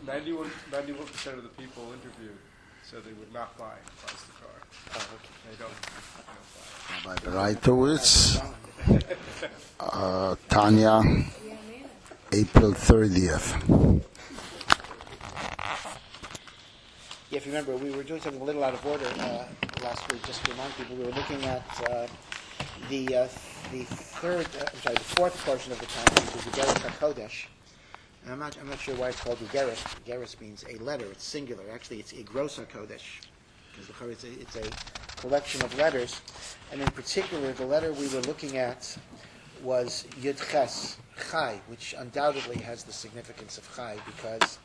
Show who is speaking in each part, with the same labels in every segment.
Speaker 1: 91% of the people interviewed said they would not buy the car.
Speaker 2: Oh, okay.
Speaker 1: They don't buy it.
Speaker 3: Rabbi Breitowitz, Tanya, April 30th.
Speaker 2: Yeah, if you remember, we were doing something a little out of order last week. Just to remind people, we were looking at the fourth portion of the Tanakh, which is the Igeres HaKodesh. And I'm not sure why it's called Igeres. Igeres means a letter. It's singular. Actually, it's Igros HaKodesh, because it's a collection of letters. And in particular, the letter we were looking at was Yud Ches, Chai, which undoubtedly has the significance of Chai, because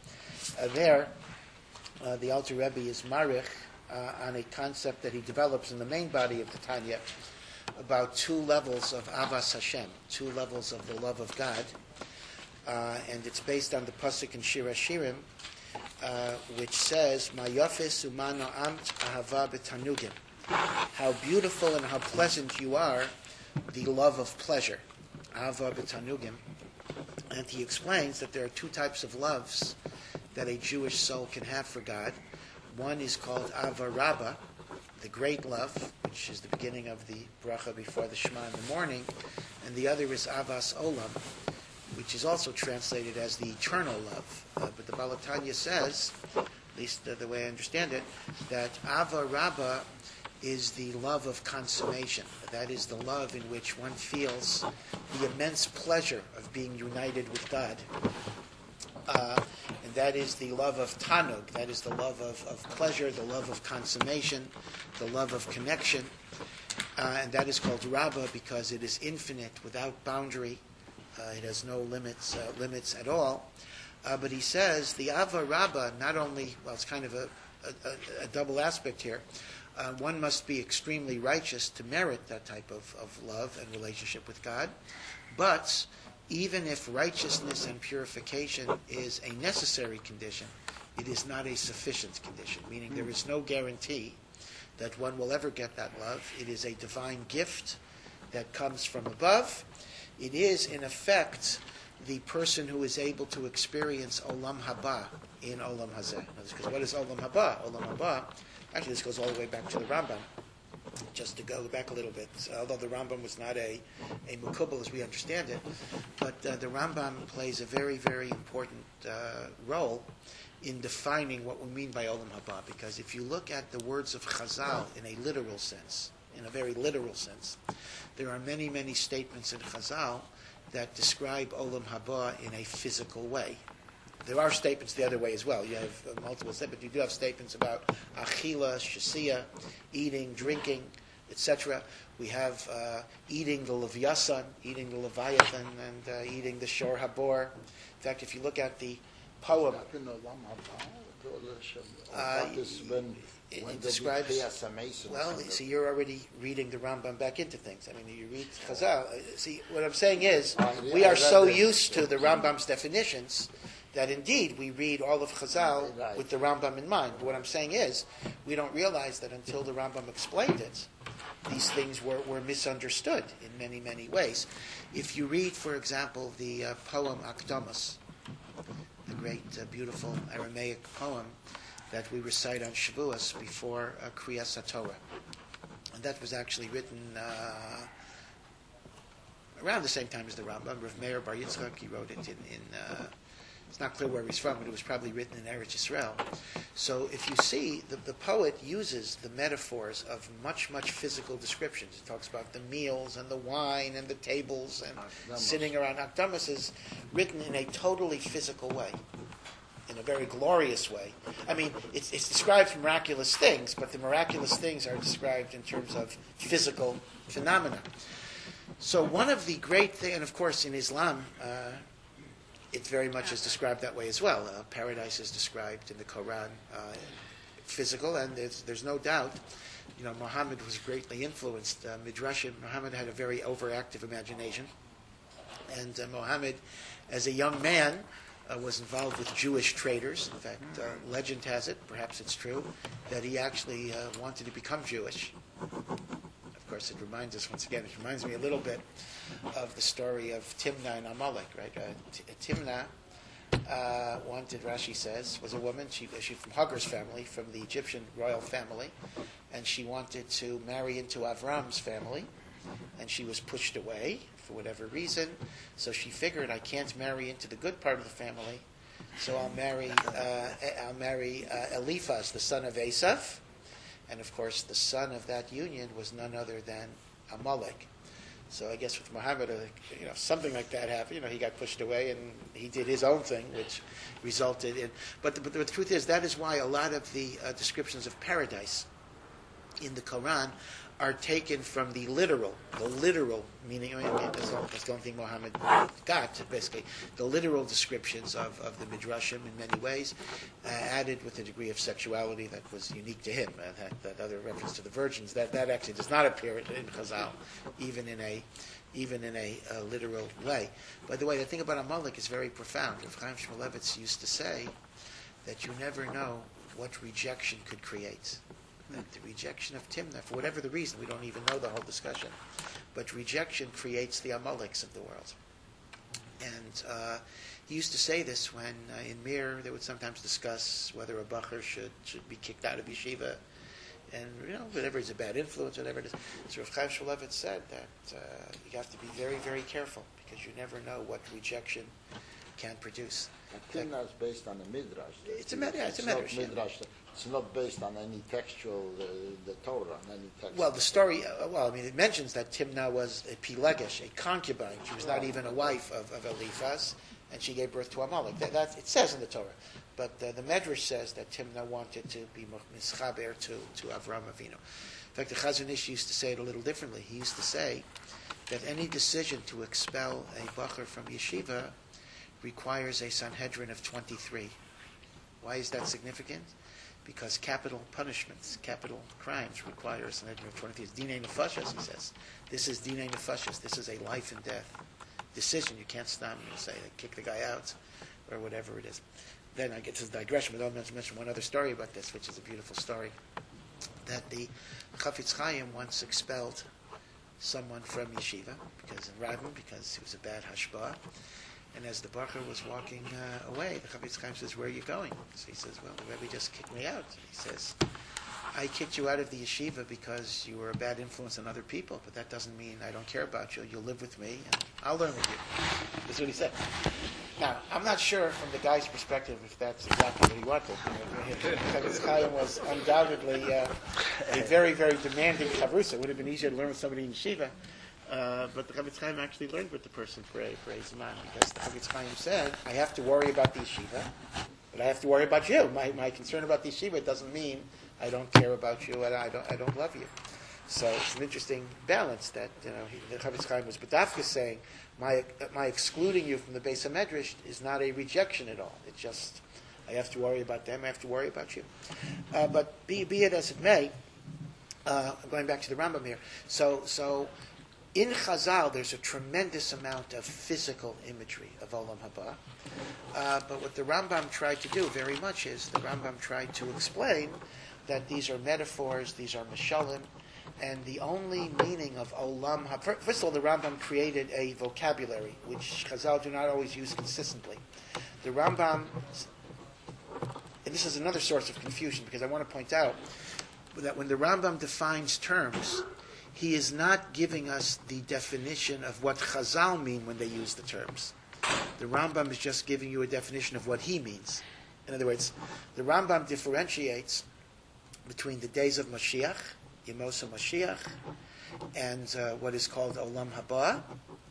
Speaker 2: the Alter Rebbe is marich on a concept that he develops in the main body of the Tanya about two levels of Avas Hashem, two levels of the love of God, and it's based on the pasuk in Shir Hashirim, which says, "Ma yafis umano amt ahava b'tanugim." How beautiful and how pleasant you are, the love of pleasure, ahava b'tanugim. And he explains that there are two types of loves that a Jewish soul can have for God. One is called Ava Rabbah, the great love, which is the beginning of the bracha before the Shema in the morning, and the other is Avas Olam, which is also translated as the eternal love. But the Baal HaTanya says, at least the way I understand it, that Ava Rabbah is the love of consummation. That is the love in which one feels the immense pleasure of being united with God. And that is the love of Tanug, that is the love of pleasure, the love of consummation, the love of connection. And that is called Rabbah because it is infinite, without boundary. It has no limits at all. But he says the Ava Rabbah, not only, well, it's kind of a double aspect here. One must be extremely righteous to merit that type of love and relationship with God. But even if righteousness and purification is a necessary condition, it is not a sufficient condition, meaning there is no guarantee that one will ever get that love. It is a divine gift that comes from above. It is, in effect, the person who is able to experience Olam Haba in Olam Hazeh. Because what is Olam Haba? Olam Haba, actually this goes all the way back to the Rambam. Just to go back a little bit, although the Rambam was not a Mukubal as we understand it, but the Rambam plays a very, very important role in defining what we mean by Olam Haba. Because if you look at the words of Chazal in a literal sense, in a very literal sense, there are many, many statements in Chazal that describe Olam Haba in a physical way. There are statements the other way as well. You have multiple statements, but you do have statements about achila, shasiya, eating, drinking, etc. We have eating the Leviathan, eating the Leviathan, and eating the Shor Habor. In fact, if you look at the poem, it describes. Well, see, you're already reading the Rambam back into things. I mean, you read Chazal. See, what I'm saying is, we are so used to the Rambam's definitions that indeed we read all of Chazal with the Rambam in mind. But what I'm saying is, we don't realize that until the Rambam explained it, these things were misunderstood in many, many ways. If you read, for example, the poem Akdamas, the great, beautiful Aramaic poem that we recite on Shavuos before Kriyas HaTorah, and that was actually written around the same time as the Rambam. Rav Meir Bar Yitzchak, he wrote it in it's not clear where he's from, but it was probably written in Eretz Yisrael. So if you see, the poet uses the metaphors of much, much physical descriptions. He talks about the meals and the wine and the tables and sitting around. Akdamas is written in a totally physical way, in a very glorious way. I mean, it describes miraculous things, but the miraculous things are described in terms of physical phenomena. So one of the great things, and of course in Islam, it very much is described that way as well. Paradise is described in the Quran physical, and there's no doubt. You know, Muhammad was greatly influenced. Midrashim, Muhammad had a very overactive imagination, and Muhammad, as a young man, was involved with Jewish traders. In fact, legend has it, perhaps it's true, that he actually wanted to become Jewish. Of course, it reminds us, once again, it reminds me a little bit of the story of Timnah and Amalek, right? Timnah wanted, Rashi says, was a woman. She's from Hagar's family, from the Egyptian royal family, and she wanted to marry into Avram's family, and she was pushed away for whatever reason. So she figured, I can't marry into the good part of the family, so I'll marry Eliphaz, the son of Esav, and of course the son of that union was none other than Amalek. So I guess with Muhammad, something like that happened. He got pushed away and he did his own thing, which resulted in. But the truth is, that is why a lot of the descriptions of paradise in the Quran are taken from the literal meaning. That's the only thing Muhammad got, basically. The literal descriptions of the Midrashim in many ways, added with a degree of sexuality that was unique to him. That other reference to the virgins, that actually does not appear in Chazal, even in a literal way. By the way, the thing about Amalek is very profound. Rav Chaim Shmulevitz used to say that you never know what rejection could create. That the rejection of Timnah, for whatever the reason, we don't even know the whole discussion, but rejection creates the Amaleks of the world. And he used to say this when in Mir they would sometimes discuss whether a bacher should be kicked out of yeshiva, and whatever is a bad influence, whatever it is. So Rav Chaim Shmulevitz said that you have to be very, very careful because you never know what rejection can produce.
Speaker 4: Timnah is based on the midrash.
Speaker 2: It's a midrash.
Speaker 4: It's not based on any textual, the Torah, on any text.
Speaker 2: Well, the story, it mentions that Timnah was a Pilegesh, a concubine. She was not even a wife of Eliphaz, and she gave birth to Amalek. That it says in the Torah. But the Medrash says that Timnah wanted to be mischaber to Avram Avinu. In fact, the Chazon Ish used to say it a little differently. He used to say that any decision to expel a bacher from yeshiva requires a Sanhedrin of 23. Why is that significant? Because capital punishments, capital crimes require a Sanhedrin of 23. It's Dinei Nefashos, he says. This is Dinei Nefashos. This is a life and death decision. You can't stop and say, kick the guy out, or whatever it is. Then I get to the digression, but I'll mention one other story about this, which is a beautiful story. That the Chafetz Chaim once expelled someone from yeshiva, because he was a bad hashbah. And as the bacher was walking away, the Chafetz Chaim says, "Where are you going?" So he says, "Well, the Rebbe just kicked me out." He says, "I kicked you out of the yeshiva because you were a bad influence on other people, but that doesn't mean I don't care about you. You'll live with me, and I'll learn with you." That's what he said. Now, I'm not sure from the guy's perspective if that's exactly what he wanted. Chafetz Chaim was undoubtedly a very, very demanding chavrusa. It would have been easier to learn with somebody in yeshiva. But the Chafetz Chaim actually learned with the person for a Zman, because the Chafetz Chaim said, I have to worry about the yeshiva, but I have to worry about you. My concern about the yeshiva doesn't mean I don't care about you and I don't love you. So it's an interesting balance that the Chafetz Chaim was B'dafka saying, my excluding you from the Beis HaMedrash is not a rejection at all. It's just I have to worry about them. I have to worry about you. But be it as it may, going back to the Rambam here. So in Chazal, there's a tremendous amount of physical imagery of Olam Haba. But what the Rambam tried to do very much is the Rambam tried to explain that these are metaphors, these are mashalim, and the only meaning of Olam Haba. First of all, the Rambam created a vocabulary which Chazal do not always use consistently. The Rambam, and this is another source of confusion because I want to point out that when the Rambam defines terms, he is not giving us the definition of what Chazal mean when they use the terms. The Rambam is just giving you a definition of what he means. In other words, the Rambam differentiates between the days of Mashiach, Yemos HaMashiach, and what is called Olam Haba,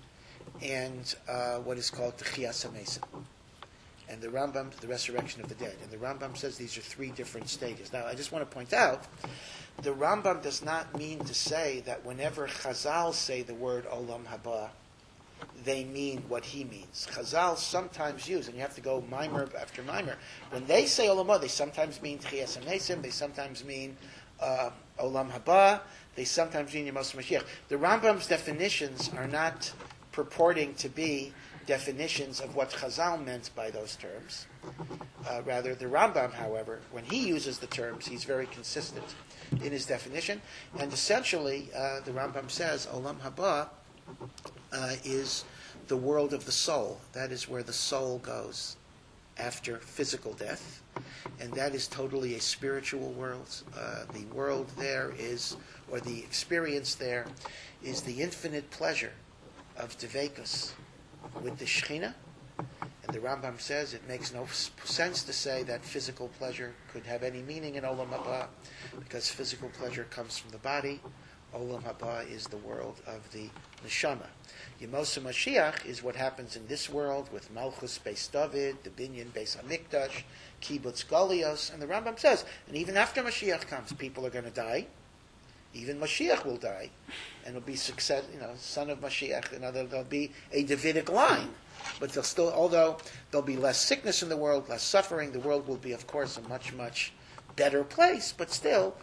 Speaker 2: and what is called Techiyas HaMesim. And the Rambam, the resurrection of the dead. And the Rambam says these are three different stages. Now, I just want to point out, the Rambam does not mean to say that whenever Chazal say the word Olam Haba, they mean what he means. Chazal sometimes use, and you have to go mimer after mimer. When they say Olam Haba, they sometimes mean Techiyas HaMesim, they sometimes mean Olam Haba, they sometimes mean Yemos HaMashiach. The Rambam's definitions are not purporting to be definitions of what Chazal meant by those terms. Rather, the Rambam, however, when he uses the terms, he's very consistent in his definition. And essentially, the Rambam says, Olam Haba is the world of the soul. That is where the soul goes. after physical death, and that is totally a spiritual world. The world there is, or the experience there, is the infinite pleasure of Dveikus with the Shekhinah. And the Rambam says it makes no sense to say that physical pleasure could have any meaning in Olam Haba, because physical pleasure comes from the body. Olam Haba is the world of the Neshama. Yemos HaMashiach is what happens in this world with Malchus Beis David, the Binyan Beis HaMikdash, Kibbutz Golios, and the Rambam says, and even after Mashiach comes, people are going to die. Even Mashiach will die, and it'll be success. Son of Mashiach. There'll be a Davidic line, but they'll still, although there'll be less sickness in the world, less suffering, the world will be, of course, a much, much better place. But still,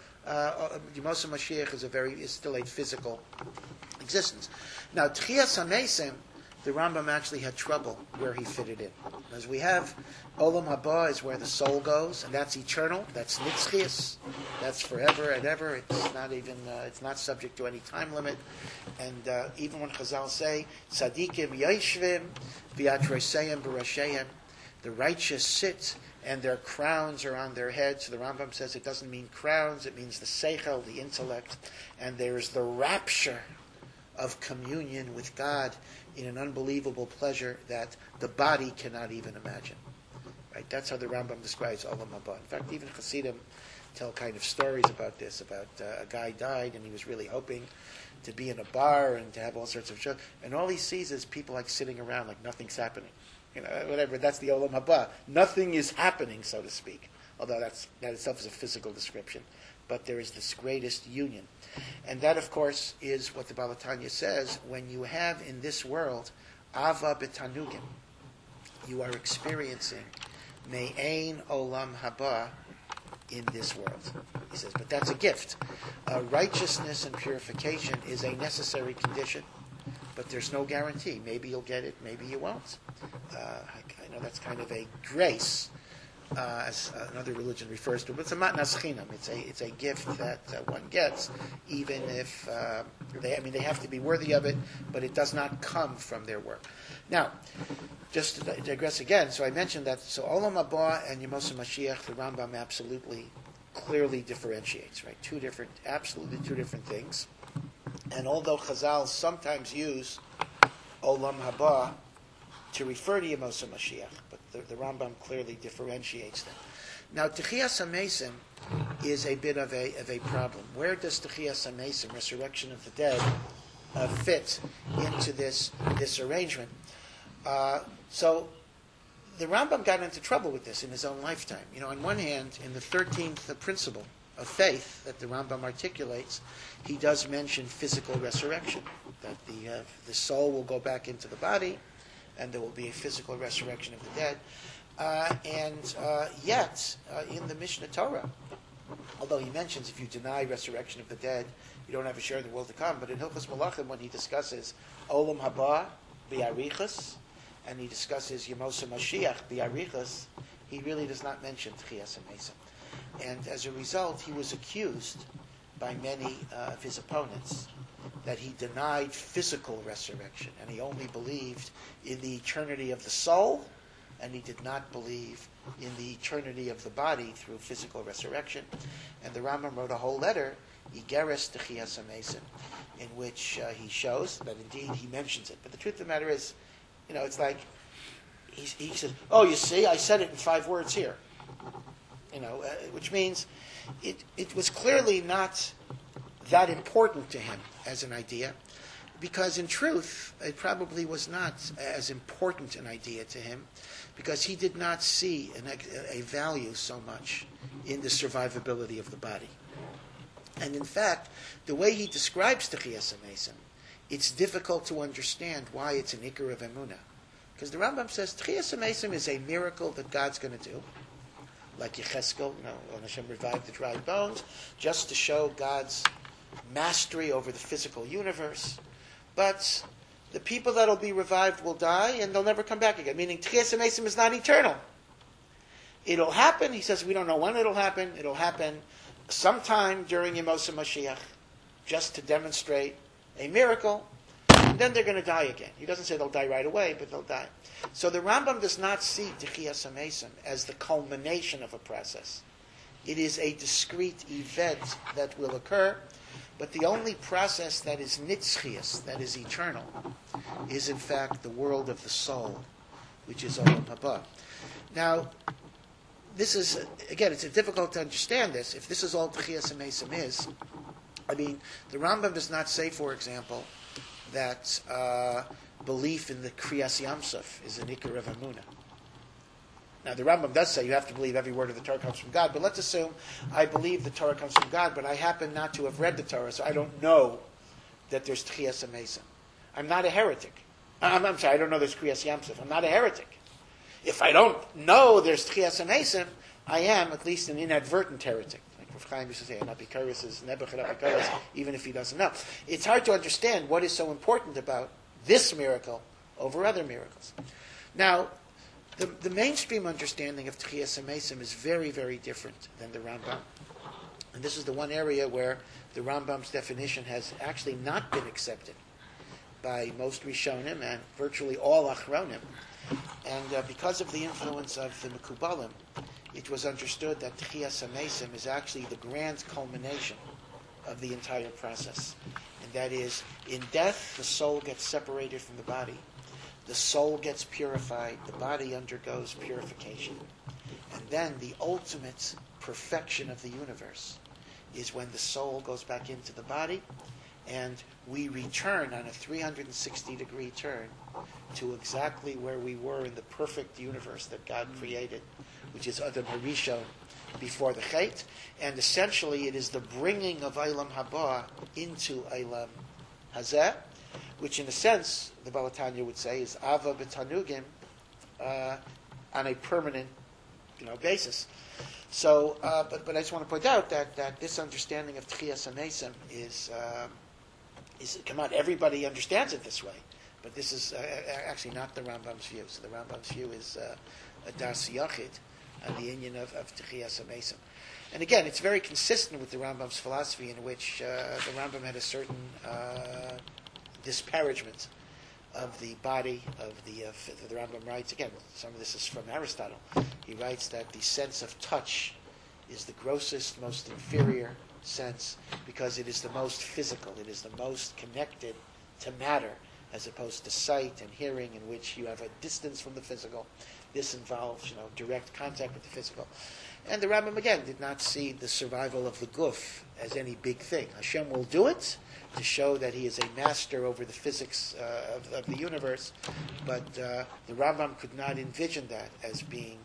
Speaker 2: Yemos HaMashiach is still a physical existence. Now, Tchias HaMesim, the Rambam actually had trouble where he fitted in. As we have, Olam Haba is where the soul goes, and that's eternal. That's Nitzchias. That's forever and ever. It's not even. It's not subject to any time limit. And even when Chazal say Tzadikim Yeshvim V'Atreseim B'Rasheim, the righteous sit and their crowns are on their heads. So the Rambam says it doesn't mean crowns; it means the seichel, the intellect, and there's the rapture of communion with God in an unbelievable pleasure that the body cannot even imagine. Right? That's how the Rambam describes Olam Haba. In fact, even Hasidim tell kind of stories about this, about a guy died and he was really hoping to be in a bar and to have all sorts of shows, and all he sees is people like sitting around like nothing's happening. Whatever, that's the Olam Haba. Nothing is happening, so to speak, although that itself is a physical description. But there is this greatest union. And that, of course, is what the Baal HaTanya says. When you have in this world Ava B'Tanugim, you are experiencing Me'ein Olam Haba in this world. He says, but that's a gift. Righteousness and purification is a necessary condition, but there's no guarantee. Maybe you'll get it, maybe you won't. I know that's kind of a grace, as another religion refers to, but it's a matnas chinam. It's a gift that one gets, even if they have to be worthy of it, but it does not come from their work. Now, just to digress again, so I mentioned that. So Olam Haba and Yemos HaMashiach, the Rambam absolutely, clearly differentiates. Right, absolutely two different things. And although Chazal sometimes use Olam Haba to refer to Yemos HaMashiach, but the Rambam clearly differentiates them. Now, Tchias HaMesim is a bit of a problem. Where does Tchias HaMesim, resurrection of the dead, fit into this arrangement? So the Rambam got into trouble with this in his own lifetime. On one hand, in the 13th principle of faith that the Rambam articulates, he does mention physical resurrection, that the soul will go back into the body, and there will be a physical resurrection of the dead. Yet, in the Mishnah Torah, although he mentions if you deny resurrection of the dead, you don't have a share in the world to come, but in Hilchos Malachim, when he discusses Olam Haba B'Arichas, and he discusses Yemos HaMashiach B'Arichas, he really does not mention Tchias HaMesim. And as a result, he was accused by many of his opponents that he denied physical resurrection, and he only believed in the eternity of the soul, and he did not believe in the eternity of the body through physical resurrection. And the Rambam wrote a whole letter, Igeres Tchias HaMesim, in which he shows that indeed he mentions it. But the truth of the matter is, it's like he says, "Oh, you see, I said it in 5 words here." Which means it was clearly not that important to him as an idea, because in truth, it probably was not as important an idea to him, because he did not see a value so much in the survivability of the body. And in fact, the way he describes Tchias HaMesim, it's difficult to understand why it's an Iker of Emunah. Because the Rambam says Tchias HaMesim is a miracle that God's going to do, like Yecheskel, when Hashem revived the dry bones, just to show God's mastery over the physical universe. But the people that will be revived will die, and they'll never come back again. Meaning, Tchias HaMesim is not eternal. It'll happen. He says we don't know when it'll happen. It'll happen sometime during Yemos HaMashiach, just to demonstrate a miracle. and then they're going to die again. He doesn't say they'll die right away, but they'll die. So the Rambam does not see Techiyas HaMesim as the culmination of a process. It is a discrete event that will occur, but the only process that is nitzchias, that is eternal, is in fact the world of the soul, which is Olam Haba. Now, this is, again, it's difficult to understand this. If this is all Techiyas HaMesim is, I mean, the Rambam does not say, for example, that belief in the Kriyas Yamsuf is an Ikar of Amunah. Now, the Rambam does say you have to believe every word of the Torah comes from God, but let's assume I believe the Torah comes from God, but I happen not to have read the Torah, so I don't know that there's Techiyas HaMesim. I'm not a heretic. I'm sorry, I don't know there's Kriyas Yamsuf. I'm not a heretic. If I don't know there's Techiyas HaMesim, I am at least an inadvertent heretic. Like Rav Chaim used to say, Anapikaris is Nebuch Anapikaris, even if he doesn't know. It's hard to understand what is so important about this miracle over other miracles. Now, the mainstream understanding of Techiyas HaMesim is very, very different than the Rambam. And this is the one area where the Rambam's definition has actually not been accepted by most Rishonim and virtually all Achronim. And because of the influence of the Mekubalim, it was understood that Techiyas HaMesim is actually the grand culmination of the entire process. And that is, in death, the soul gets separated from the body. The soul gets purified, the body undergoes purification. And then the ultimate perfection of the universe is when the soul goes back into the body and we return on a 360-degree turn to exactly where we were in the perfect universe that God created, which is Adam Harishon, before the Chet. And essentially it is the bringing of Eilam Haba into Eilam Hazeh, which in a sense, the Baal HaTanya would say, is Ava B'Tanugim on a permanent basis. So, but I just want to point out that this understanding of Techiyas HaMesim is, come on, everybody understands it this way. But this is actually not the Rambam's view. So the Rambam's view is a Das Yachid on the union of Techiyas HaMesim. And again, it's very consistent with the Rambam's philosophy in which the Rambam had a certain disparagement of the body of the Rambam writes, again, some of this is from Aristotle. He writes that the sense of touch is the grossest, most inferior sense because it is the most physical. It is the most connected to matter as opposed to sight and hearing, in which you have a distance from the physical. This involves, direct contact with the physical. And the Rambam, again, did not see the survival of the guf as any big thing. Hashem will do it to show that he is a master over the physics of the universe, but the Rambam could not envision that as being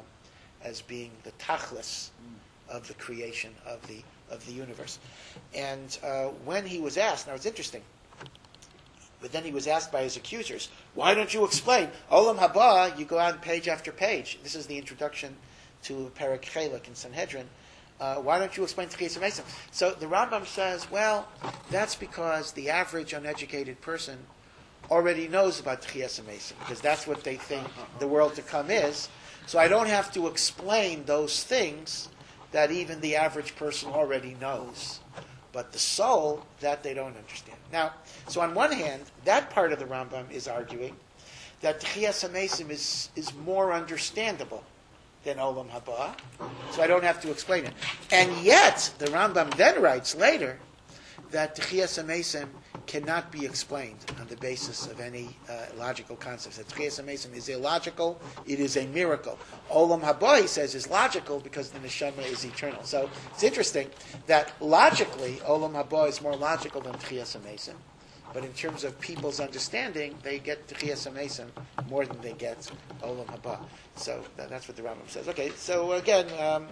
Speaker 2: the tachlis of the creation of the universe. And when he was asked, now it's interesting, but then he was asked by his accusers, why don't you explain? Olam Haba, you go on page after page. This is the introduction to Perek Chelek in Sanhedrin. Why don't you explain Techiyas HaMesim? So the Rambam says, well, that's because the average uneducated person already knows about Techiyas HaMesim, because that's what they think the world to come is. So I don't have to explain those things that even the average person already knows. But the soul, that they don't understand. Now, so on one hand, that part of the Rambam is arguing that Techiyas HaMesim is more understandable than Olam Haba, so I don't have to explain it. And yet, the Rambam then writes later that Techiyas HaMesim cannot be explained on the basis of any logical concepts. That Techiyas HaMesim is illogical, it is a miracle. Olam Haba, he says, is logical because the neshama is eternal. So it's interesting that logically, Olam Haba is more logical than Techiyas HaMesim. But in terms of people's understanding, they get Techiyas HaMesim more than they get Olam Haba. So that's what the Rambam says. Okay, so again,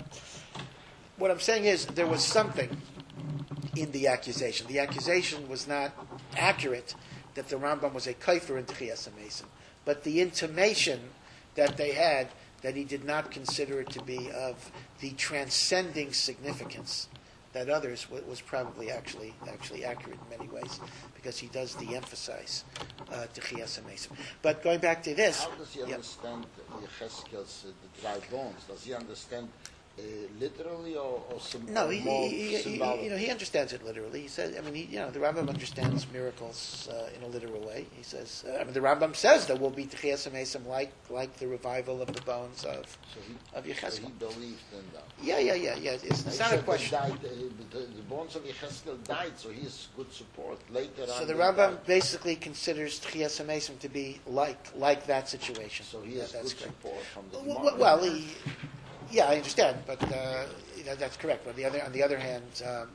Speaker 2: what I'm saying is there was something in the accusation. The accusation was not accurate that the Rambam was a kaifer in Techiyas HaMesim, but the intimation that they had that he did not consider it to be of the transcending significance that others was probably actually accurate in many ways, because he does de-emphasize Techiyas HaMesim. But going back to this,
Speaker 4: how does he understand Yechezkel's the dry bones? Does he understand literally or
Speaker 2: No,
Speaker 4: or
Speaker 2: he,
Speaker 4: more
Speaker 2: he, he,
Speaker 4: symbolic?
Speaker 2: he understands it literally. He says, I mean, the Rambam understands miracles in a literal way. He says, the Rambam says there will be Tchias HaMesim like the revival of the bones of
Speaker 4: So
Speaker 2: of
Speaker 4: he
Speaker 2: Yechezkel.
Speaker 4: believed in that.
Speaker 2: Yeah. It's
Speaker 4: He
Speaker 2: not a
Speaker 4: said
Speaker 2: question.
Speaker 4: they died, the bones of Yecheskel died, so he is good support. Later
Speaker 2: So
Speaker 4: on,
Speaker 2: the
Speaker 4: they
Speaker 2: Rambam
Speaker 4: died.
Speaker 2: basically considers Tchias HaMesim to be like that situation.
Speaker 4: So he has
Speaker 2: That's
Speaker 4: good
Speaker 2: correct.
Speaker 4: support from the
Speaker 2: Well, yeah, I understand, but that's correct. But on the other hand,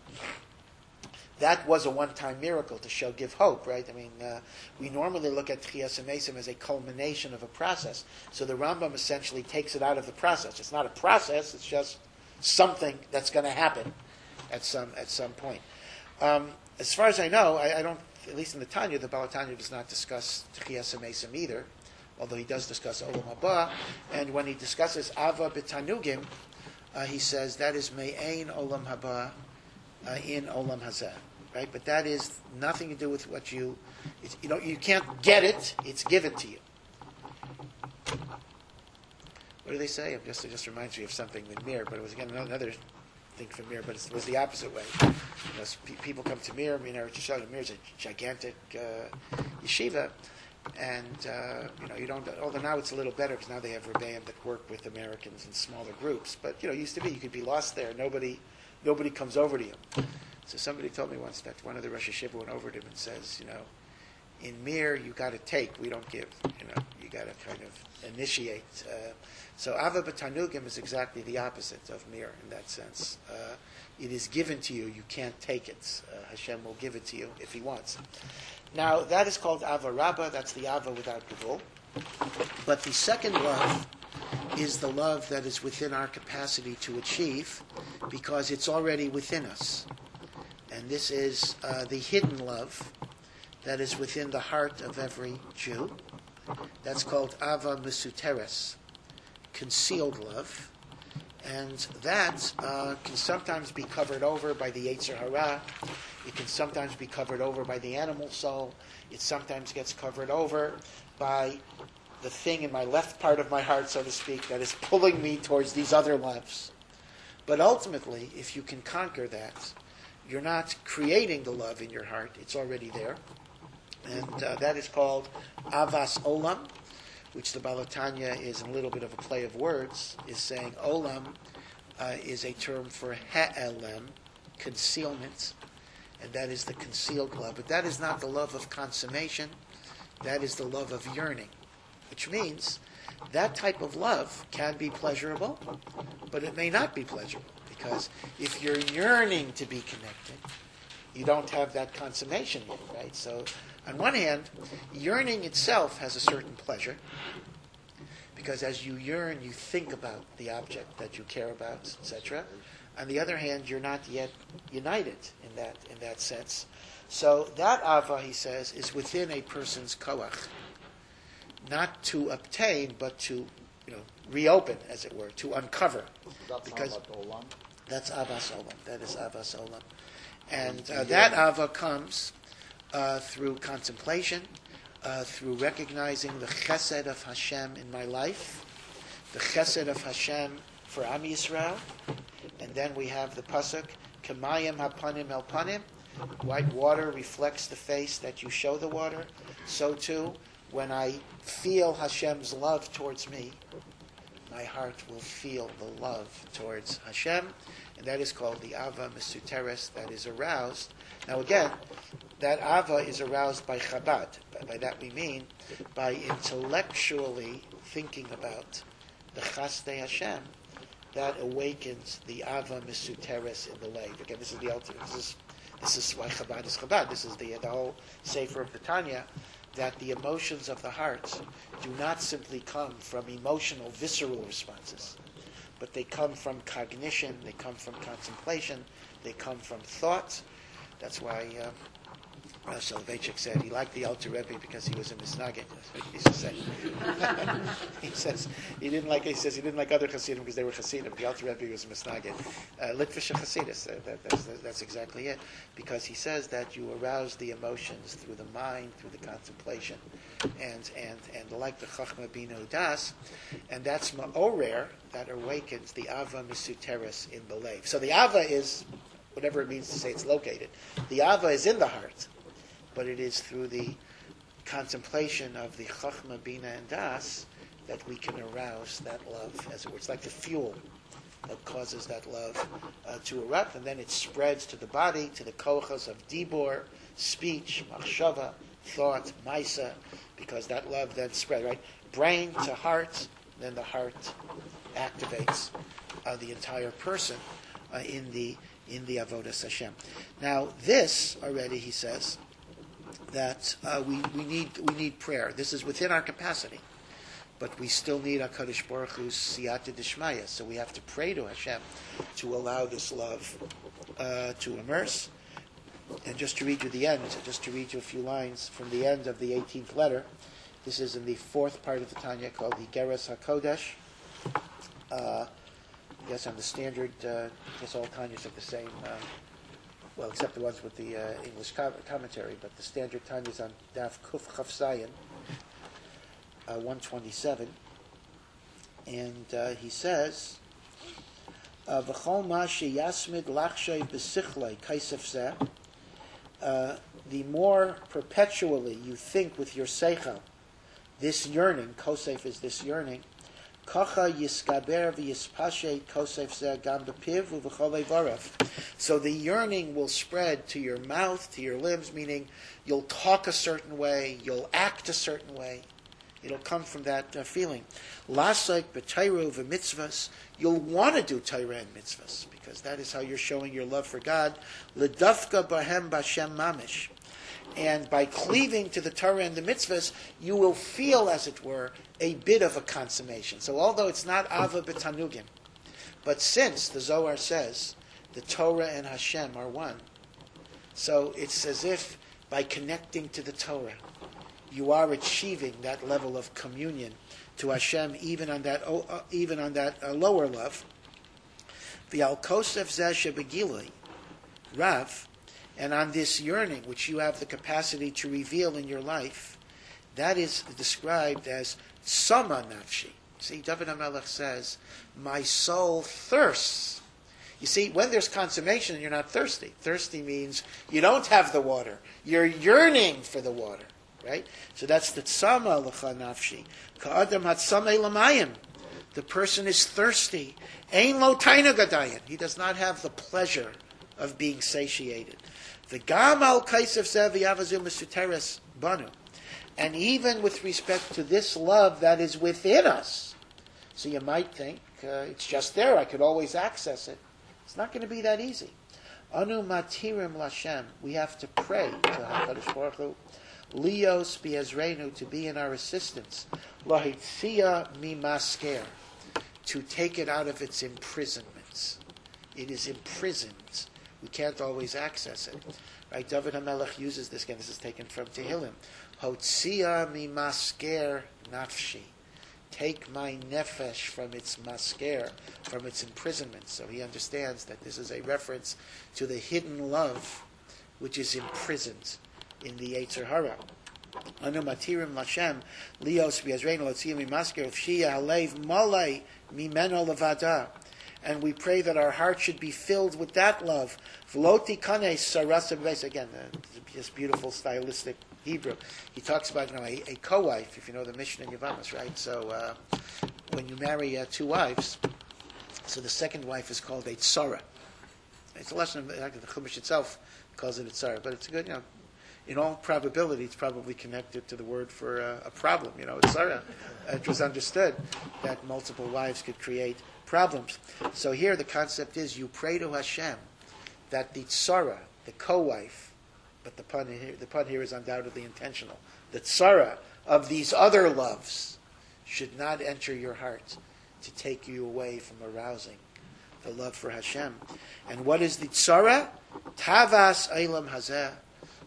Speaker 2: that was a one-time miracle to give hope, right? I mean, we normally look at Tchias HaMesim as a culmination of a process. So the Rambam essentially takes it out of the process. It's not a process; it's just something that's going to happen at some point. As far as I know, I don't. At least in the Tanya, the Baal Tanya does not discuss Tchias HaMesim either, although he does discuss Olam Haba. And when he discusses Ava B'Tanugim, he says that is Me'ein Olam Haba in Olam Hazeh, right? But that is nothing to do with what you can't get it; it's given to you. What do they say? It just reminds me of something with Mir, but it was again another thing from Mir, but it was the opposite way. People come to Mir. Mir is a gigantic yeshiva. And you don't. Although now it's a little better because now they have rebbeim that work with Americans in smaller groups. But it used to be you could be lost there. Nobody comes over to you. So somebody told me once that one of the Rosh Hashiva went over to him and says, in Mir you got to take. We don't give. You got to kind of initiate. So Ava B'Tanugim is exactly the opposite of Mir in that sense. It is given to you. You can't take it. Hashem will give it to you if He wants. Now, that is called Ava Rabbah. That's the Ava without Gevul. But the second love is the love that is within our capacity to achieve because it's already within us. And this is the hidden love that is within the heart of every Jew. That's called Ava Mesuteres, concealed love. And that can sometimes be covered over by the Yetzer Hara. It can sometimes be covered over by the animal soul. It sometimes gets covered over by the thing in my left part of my heart, so to speak, that is pulling me towards these other loves. But ultimately, if you can conquer that, you're not creating the love in your heart. It's already there. And that is called Avas Olam, which the Baal Tanya is in a little bit of a play of words, is saying Olam is a term for Ha'elem, concealment, and that is the concealed love. But that is not the love of consummation, that is the love of yearning, which means that type of love can be pleasurable, but it may not be pleasurable, because if you're yearning to be connected, you don't have that consummation yet, right? So, on one hand, yearning itself has a certain pleasure, because as you yearn, you think about the object that you care about, etc. On the other hand, you're not yet united in that sense. So that ava, he says, is within a person's koach, not to obtain, but to reopen, as it were, to uncover.
Speaker 4: That's
Speaker 2: because
Speaker 4: Avat Olam.
Speaker 2: that's avas olam. That is avas olam, and that ava comes through contemplation, through recognizing the chesed of Hashem in my life, the chesed of Hashem for Am Yisrael, and then we have the pasuk, Kemayim hapanim el panim, white water reflects the face that you show the water, so too, when I feel Hashem's love towards me, my heart will feel the love towards Hashem, and that is called the Ava Mesuteres, that is aroused. Now again, that Ava is aroused by Chabad. By that we mean by intellectually thinking about the Chasdei Hashem, that awakens the Ava Mesuteres in the leg. Again, this is the ultimate. This is why Chabad is Chabad. This is the whole Sefer of the Tanya, that the emotions of the heart do not simply come from emotional, visceral responses, but they come from cognition, they come from contemplation, they come from thought. That's why Soloveitchik said he liked the Alter Rebbe because he was a misnagid. He used to say. He says he didn't like other Hasidim because they were Hasidim. The Alter Rebbe was a misnagid. Litvish Hasidus. That's exactly it. Because he says that you arouse the emotions through the mind, through the contemplation, and like the Chachma Bina Das, and that's Ma'orer that awakens the Ava Misuteres in the Lev. So the Ava is whatever it means to say it's located. The Ava is in the heart, but it is through the contemplation of the Chachma, Bina, and Das that we can arouse that love, as it were. It's like the fuel that causes that love to erupt, and then it spreads to the body, to the kochas of dibor, speech, machshava, thought, maisa, because that love then spread, right? Brain to heart, then the heart activates the entire person in the Avodas Hashem. Now, this already, he says, that we need prayer. This is within our capacity, but we still need HaKadosh Baruch Hu's siyata d'shmaya. So we have to pray to Hashem to allow this love to immerse. And just to read you the end, just to read you a few lines from the end of the 18th letter. This is in the fourth part of the Tanya called the Geras HaKodesh. Yes, on the standard, I guess all Tanyas have the same, well, except the ones with the English commentary, but the standard Tanyas on Daf Kuf Chaf Zayin, 127. And he says, V'chol ma sheyasmid lachshay b'sichlei kaisef zeh, the more perpetually you think with your seichel, this yearning, kosef is this yearning, Kacha yiskaber v'yispashe kosef zeh gam b'piv u'v'chol evarev. So the yearning will spread to your mouth, to your limbs, meaning you'll talk a certain way, you'll act a certain way. It'll come from that feeling. Lasaik b'tayru v'mitzvahs. You'll want to do Torah and mitzvahs because that is how you're showing your love for God. L'dafka b'hem b'Hashem mamish. And by cleaving to the Torah and the mitzvahs, you will feel, as it were, a bit of a consummation. So although it's not Ava b'tanugim, but since the Zohar says the Torah and Hashem are one, so it's as if by connecting to the Torah, you are achieving that level of communion to Hashem, even on that lower love. V'al kosef zeh shebegilui, Rav, and on this yearning which you have the capacity to reveal in your life, that is described as sama nafshi. See, David HaMelech says, my soul thirsts. You see, when there's consummation, you're not thirsty. Thirsty means you don't have the water. You're yearning for the water. Right? So that's the tzama l'cha nafshi. Ka'adam hatzamei l'mayim. The person is thirsty. Ein lo taina gadayin. He does not have the pleasure of being satiated. V'gam al kaisef zeh v'yavazu mesuteres banu. And even with respect to this love that is within us. So you might think, it's just there, I could always access it. It's not going to be that easy. Anu matirim l'Hashem. We have to pray to HaKadosh Baruch Hu. Lios bi'ezreinu, to be in our assistance. Lahitzia mimasker, to take it out of its imprisonments. It is imprisoned. We can't always access it. Right? David HaMelech uses this again. This is taken from Tehillim. Hotzia mimasker nafshi. Take my nefesh from its masker, from its imprisonment. So he understands that this is a reference to the hidden love which is imprisoned in the Yetzer Hara. Anu matirim l'Hashem lios b'yazreinu l'tziyim mimasker v'shia halev malay mimeno levada. And we pray that our heart should be filled with that love. V'loti kanei sarasa b'beis. Again, this beautiful stylistic Hebrew. He talks about a co-wife, if you know the Mishnah in Yevamos, right? So when you marry two wives, so the second wife is called a tzara. It's a lesson, the Chumash itself calls it a tzara, but it's a good, in all probability, it's probably connected to the word for a problem. Tzara. It was understood that multiple wives could create problems. So here the concept is you pray to Hashem that the tzara, the co-wife, but the pun here is undoubtedly intentional, the tzara of these other loves should not enter your heart to take you away from arousing the love for Hashem. And what is the tzara? Tavas eilam hazeh.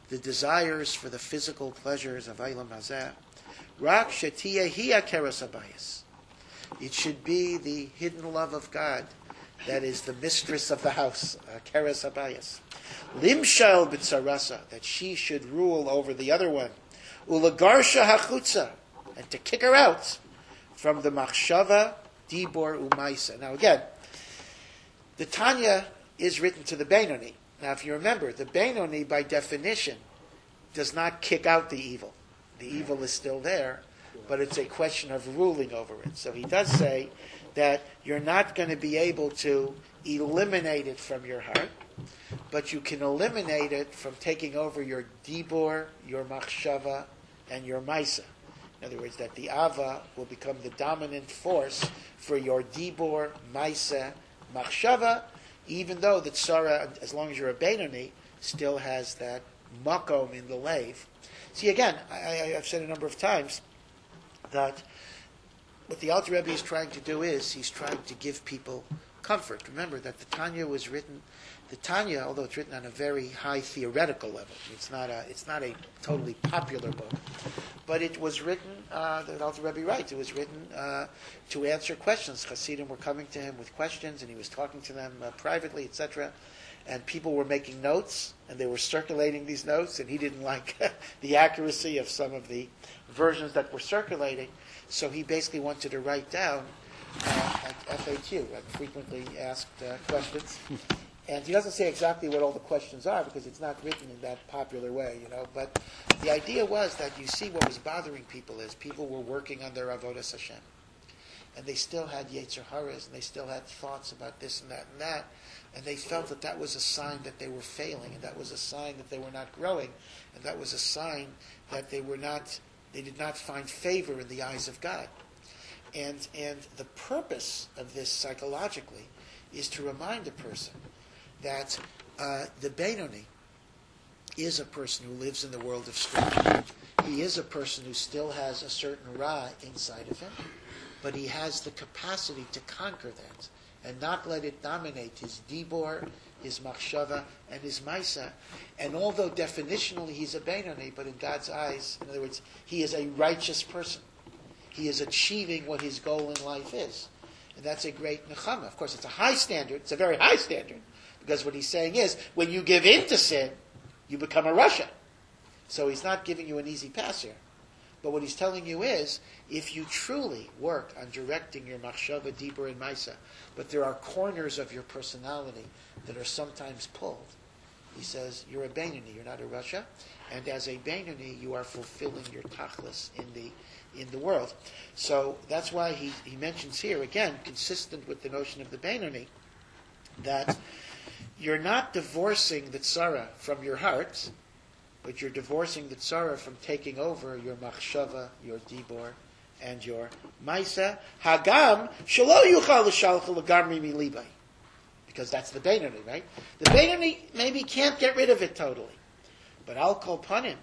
Speaker 2: the desires for the physical pleasures of Eilam Hazeh. Rak shetiyeh hi akeres habayis. It should be the hidden love of God that is the mistress of the house, akeres habayis. Limshal b'tzarasa, that she should rule over the other one. Ulagarsha hachutza, and to kick her out from the machshava, dibor, umaisa. Now again, the Tanya is written to the Beinoni. Now if you remember, the Beinoni by definition does not kick out the evil. The evil is still there, but it's a question of ruling over it. So he does say that you're not going to be able to eliminate it from your heart, but you can eliminate it from taking over your dibor, your machshava, and your maisa. In other words, that the ava will become the dominant force for your dibor, maisa, machshava, even though the tzara, as long as you're a Beinoni, still has that makom in the lave. See, again, I've said a number of times that what the Alter Rebbe is trying to do is he's trying to give people comfort. Remember that the Tanya was written. The Tanya, although it's written on a very high theoretical level, it's not a totally popular book, but it was written. The Alter Rebbe writes it was written to answer questions. Hasidim were coming to him with questions, and he was talking to them privately, etc. And people were making notes, and they were circulating these notes, and he didn't like the accuracy of some of the versions that were circulating, so he basically wanted to write down FAQ, frequently asked questions. And he doesn't say exactly what all the questions are because it's not written in that popular way, But the idea was that you see what was bothering people is people were working on their avodas Hashem, and they still had Yetzer Haras, and they still had thoughts about this and that, and they felt that that was a sign that they were failing, and that was a sign that they were not growing, and that was a sign that they did not find favor in the eyes of God. And the purpose of this psychologically is to remind a person that the Beinoni is a person who lives in the world of Scripture. He is a person who still has a certain Ra inside of him, but he has the capacity to conquer that and not let it dominate his Dibor, his Machshava, and his Maisa. And although definitionally he's a Beinoni, but in God's eyes, in other words, he is a righteous person. He is achieving what his goal in life is. And that's a great nechama. Of course, it's a high standard. It's a very high standard. Because what he's saying is, when you give in to sin, you become a Rasha. So he's not giving you an easy pass here. But what he's telling you is, if you truly work on directing your machshava, dibur, and maisa, but there are corners of your personality that are sometimes pulled, he says, you're a Beinoni, you're not a Rasha, and as a Beinoni, you are fulfilling your tachlis in the world. So that's why he mentions here, again, consistent with the notion of the Beinoni, that you're not divorcing the tzara from your heart, but you're divorcing the tzara from taking over your machshava, your dibor, and your maisa. Hagam shelo yuchal l'shalcha l'gamri milibay, because that's the Beinoni, right? The Beinoni maybe can't get rid of it totally, but I'll call upon him.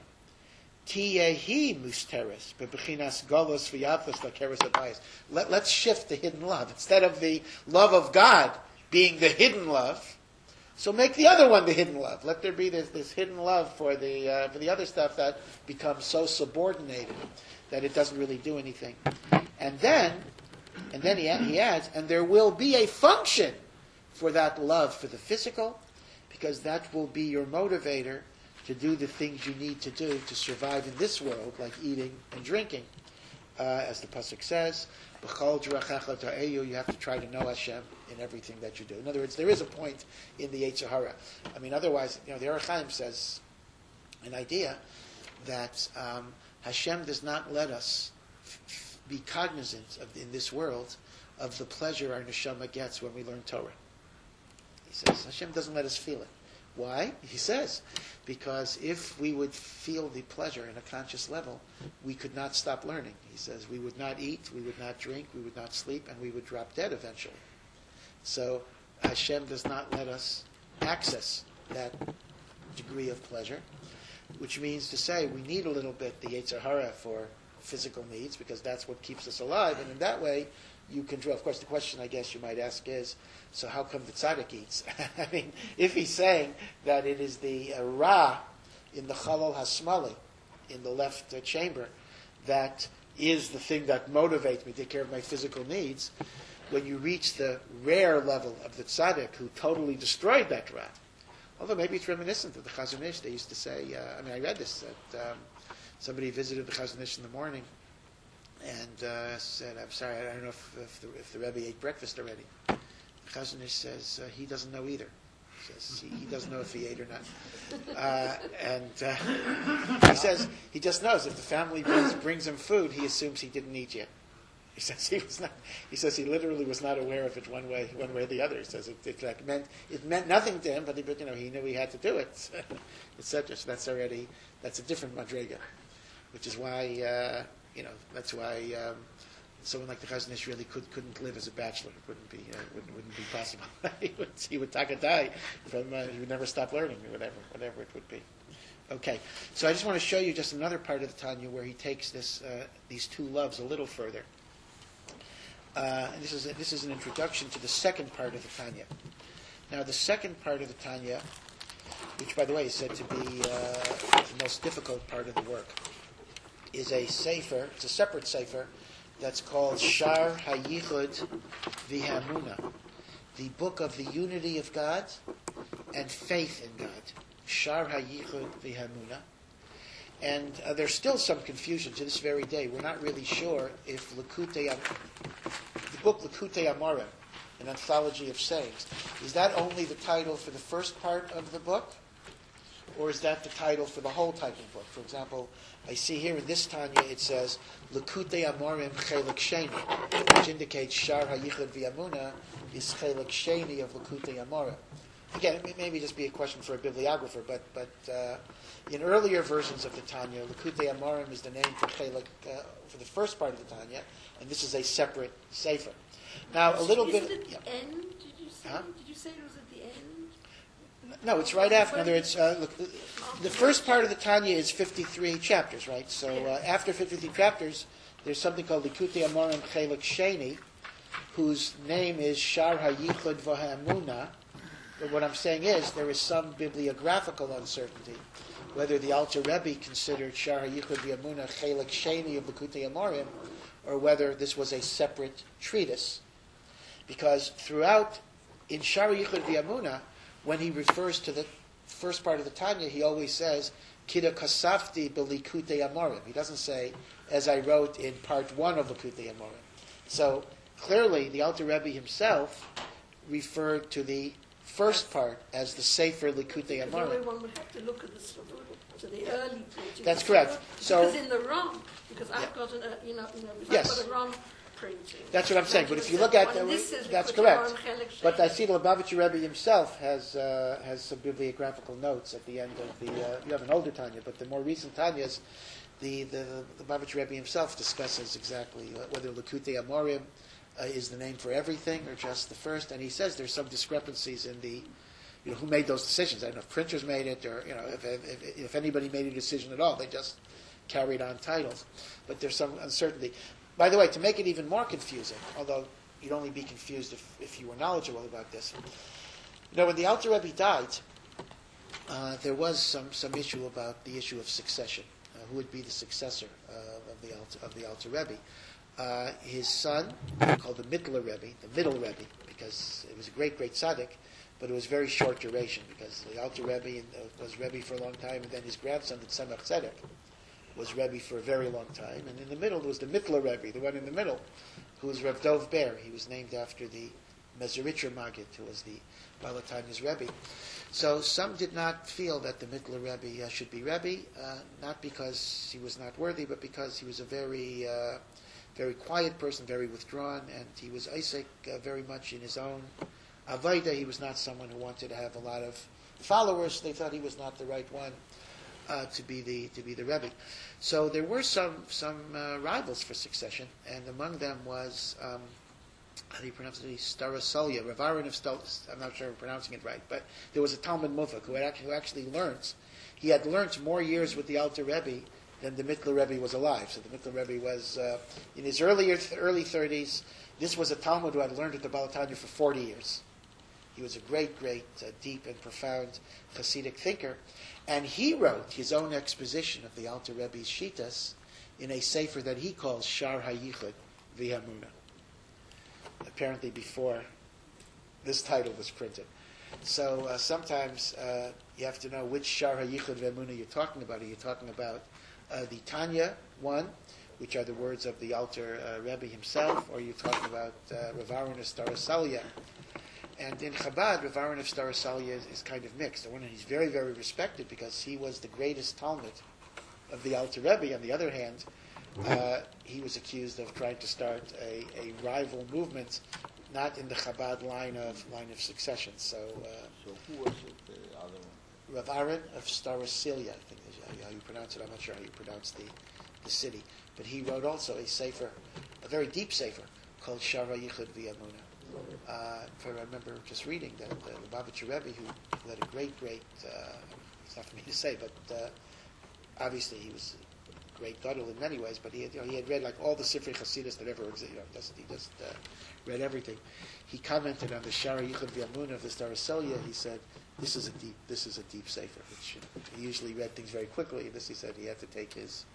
Speaker 2: Tiyehi musteres bebechinas golos v'yavos lakeres habayis. Let's shift the hidden love instead of the love of God being the hidden love. So make the other one the hidden love. Let there be this hidden love for the other stuff that becomes so subordinated that it doesn't really do anything. And then he adds, and there will be a function for that love for the physical, because that will be your motivator to do the things you need to do to survive in this world, like eating and drinking. As the pasuk says, "B'chol derachecha ta'eyu," you have to try to know Hashem in everything that you do. In other words, there is a point in the Yetzer Hara. I mean, otherwise, the Orach Chaim says an idea that Hashem does not let us be cognizant of, in this world, of the pleasure our neshama gets when we learn Torah. He says Hashem doesn't let us feel it. Why? He says, because if we would feel the pleasure in a conscious level, we could not stop learning. He says we would not eat, we would not drink, we would not sleep, and we would drop dead eventually. So Hashem does not let us access that degree of pleasure, which means to say we need a little bit the Yetzer Hara for physical needs, because that's what keeps us alive, and in that way you can draw. Of course, the question I guess you might ask is, so how come the tzaddik eats? I mean, if he's saying that it is the Ra in the Chalal Hasmali, in the left chamber, that is the thing that motivates me to take care of my physical needs. When you reach the rare level of the tzaddik who totally destroyed that Ra, although maybe it's reminiscent of the Chazon Ish. They used to say, I read this, that somebody visited the Chazon Ish in the morning and said, I'm sorry, I don't know if the Rebbe ate breakfast already. The Chazon Ish says, he doesn't know either. He says, he doesn't know if he ate or not. He says, he just knows if the family brings him food, he assumes he didn't eat yet. He says he was not. He says he literally was not aware of it one way or the other. He says it meant nothing to him, but he knew he had to do it, etc. So that's a different madrega, which is why that's why someone like the Chazon Ish really couldn't live as a bachelor. It wouldn't be possible. he would die from he would never stop learning, or whatever it would be. Okay, so I just want to show you just another part of the Tanya where he takes these two loves a little further. And this is an introduction to the second part of the Tanya. Now, the second part of the Tanya, which, by the way, is said to be the most difficult part of the work, is a sefer. It's a separate sefer that's called Shar HaYichud V'Hamuna, the book of the unity of God and faith in God. Shar HaYichud V'Hamuna. And there's still some confusion to this very day. We're not really sure if the book Likutei Amorim, an anthology of sayings, is that only the title for the first part of the book? Or is that the title for the whole type of book? For example, I see here in this Tanya it says Likutei Amorim Chelik Sheni, which indicates Shar HaYichud V'Hamuna is Chelik Sheni of Likutei Amorim. Again, it may just be a question for a bibliographer, but in earlier versions of the Tanya, Likutei Amorim is the name for for the first part of the Tanya, and this is a separate sefer. Now, a little bit.
Speaker 5: Is it at the end? Did you say?
Speaker 2: Huh?
Speaker 5: Did you say it was at the end?
Speaker 2: No, it's right after. In other words, look, the first part of the Tanya is 53 chapters, right? So after 53 chapters, there's something called Likutei Amorim Chelik Sheni, whose name is Shar HaYichud V'Hamuna. But what I'm saying is there is some bibliographical uncertainty whether the Alter Rebbe considered Shar HaYichud V'Hamuna Chelik Sheni of Likutei Amorim, or whether this was a separate treatise. Because throughout, in Shar HaYichud V'Hamuna, when he refers to the first part of the Tanya, he always says, Kida Kasafti B'Likutei Amorim. He doesn't say, as I wrote in part 1 of Likutei Amorim. So, clearly, the Alter Rebbe himself referred to the first part as the Sefer Likutei Amorim.
Speaker 5: Everyone would have to look at to the early pages.
Speaker 2: That's correct. So,
Speaker 5: because in the ROM, because I've got
Speaker 2: Yes.
Speaker 5: I've got a ROM printing.
Speaker 2: That's what I'm saying. But if you look at that's correct. But I see the Lubavitcher Rebbe himself has some bibliographical notes at the end of the. You have an older Tanya, but the more recent Tanyas, the Lubavitcher Rebbe himself discusses exactly whether Likutei Amorim is the name for everything or just the first, and he says there's some discrepancies in the. Who made those decisions? I don't know if printers made it, or if anybody made a decision at all. They just carried on titles, but there's some uncertainty. By the way, to make it even more confusing, although you'd only be confused if you were knowledgeable about this, when the Alter Rebbe died, there was some issue about the issue of succession. Who would be the successor of the Alter Rebbe? His son, called the Middle Rebbe, because it was a great tzaddik, but it was very short duration, because the Alter Rebbe was Rebbe for a long time, and then his grandson, the Tzemach Tzedek, was Rebbe for a very long time, and in the middle was the Mittler Rebbe, the one in the middle, who was Reb Dov Ber. He was named after the Mezeritcher Maggid, who was the Baal HaTanya's Rebbe. So some did not feel that the Mittler Rebbe should be Rebbe, not because he was not worthy, but because he was a very very quiet person, very withdrawn, and he was Isaac very much in his own Avodah. He was not someone who wanted to have a lot of followers. They thought he was not the right one to be the Rebbe. So there were some rivals for succession, and among them was how do you pronounce it? Starasolya, Rav Aaron of Stolas. I'm not sure I'm pronouncing it right, but there was a Talmud Mufak who actually learned. He had learned more years with the Alter Rebbe than the Mittler Rebbe was alive. So the Mittler Rebbe was in his early 30s. This was a Talmud who had learned at the Baal HaTanya for 40 years. He was a great, deep and profound Hasidic thinker. And he wrote his own exposition of the Alter Rebbe's Shitas in a sefer that he calls Shar HaYichud V'Hamuna. Apparently before this title was printed. So sometimes you have to know which Shar HaYichud V'Hamuna you're talking about. Are you talking about the Tanya one, which are the words of the Alter Rebbe himself, or are you talking about Rav Aaron of Starasalia? And in Chabad, Rav Aaron of Starasalia is kind of mixed. On one hand, he's very, very respected because he was the greatest Talmud of the Alter Rebbe. On the other hand, he was accused of trying to start a rival movement, not in the Chabad line of succession. So
Speaker 4: who was it, the other one?
Speaker 2: Rav Aaron of Starasalia, I think is how you pronounce it. I'm not sure how you pronounce the city. But he wrote also a sefer, a very deep sefer, called Shar HaYichud V'Hamuna. I remember just reading that the Lubavitcher Rebbe, who had a great, it's not for me to say, but obviously he was a great gadol in many ways, but he had read like all the Sifrei Hasidus that ever existed. He just read everything. He commented on the Shar HaYichud V'Hamuna of the Starasalia. He said, this is a deep sefer, which he usually read things very quickly. This, he said, he had to take his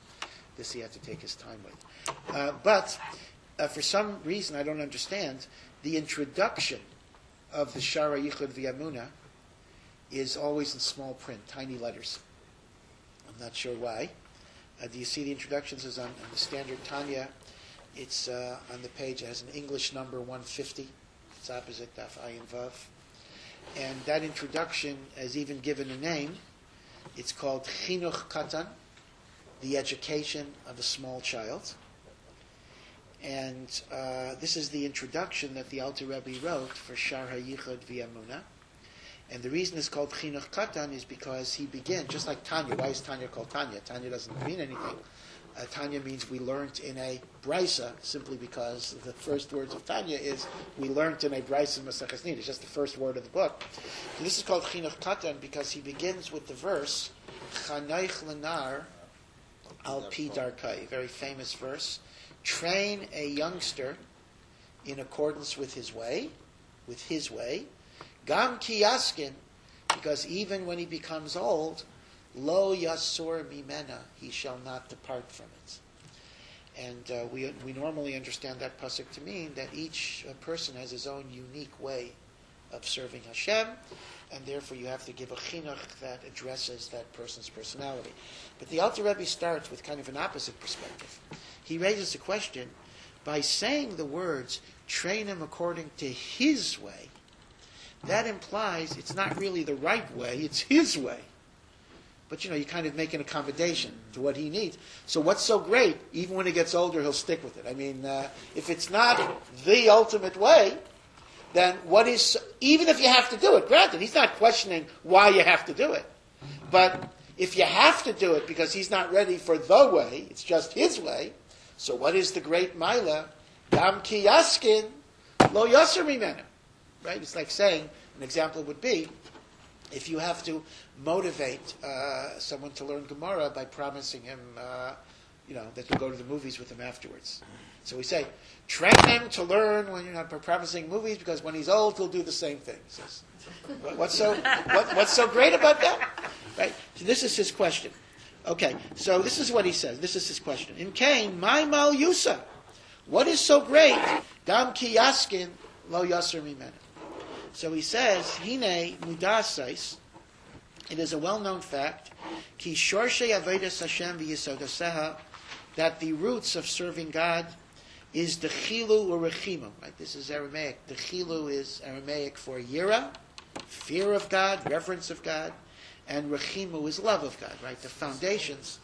Speaker 2: time with. But for some reason I don't understand, the introduction of the Shar HaYichud V'Hamuna is always in small print, tiny letters. I'm not sure why. Do you see the introductions is on the standard Tanya? It's on the page. It has an English number 150. It's opposite Daf Ayin Vav. And that introduction is even given a name. It's called Chinuch Katan, the education of a small child. And this is the introduction that the Alter Rebbe wrote for Shar HaYichud V'Hamuna. And the reason it's called Chinuch Katan is because he begins, just like Tanya. Why is Tanya called Tanya? Tanya doesn't mean anything. Tanya means we learned in a brisa, simply because the first words of Tanya is we learned in a brisa in Maseches Nida. It's just the first word of the book. So this is called Chinuch Katan because he begins with the verse Chanoich Lenar Al Pi Darkai, very famous verse. Train a youngster in accordance with his way. Gam ki yaskin, because even when he becomes old, lo yasor mimena, he shall not depart from it. And we normally understand that pasuk to mean that each person has his own unique way of serving Hashem, and therefore you have to give a chinuch that addresses that person's personality. But the Alter Rebbe starts with kind of an opposite perspective. He raises the question, by saying the words, train him according to his way, that implies it's not really the right way, it's his way. But you kind of make an accommodation to what he needs. So what's so great, even when he gets older, he'll stick with it. I mean, if it's not the ultimate way, then what is, even if you have to do it, granted, he's not questioning why you have to do it. But if you have to do it because he's not ready for the way, it's just his way, so what is the great Maila? Gam ki yaskin lo yasser mimena. Right? It's like saying, an example would be, if you have to motivate someone to learn Gemara by promising him, that you'll go to the movies with him afterwards. So we say, train him to learn when you're not promising movies, because when he's old, he'll do the same thing. He says, what's so great about that? Right? So this is his question. Okay, so this is what he says. This is his question. In Cain, my mal yusa. What is so great? Gam ki yaskin lo yasser mimena. So he says, Hine mudasais. It is a well-known fact, ki shorshe avodas Hashem v'yisodaseha, that the roots of serving God is the chilu or rechimu. Right? This is Aramaic. The chilu is Aramaic for yira, fear of God, reverence of God, and rechimu is love of God. Right? The foundations,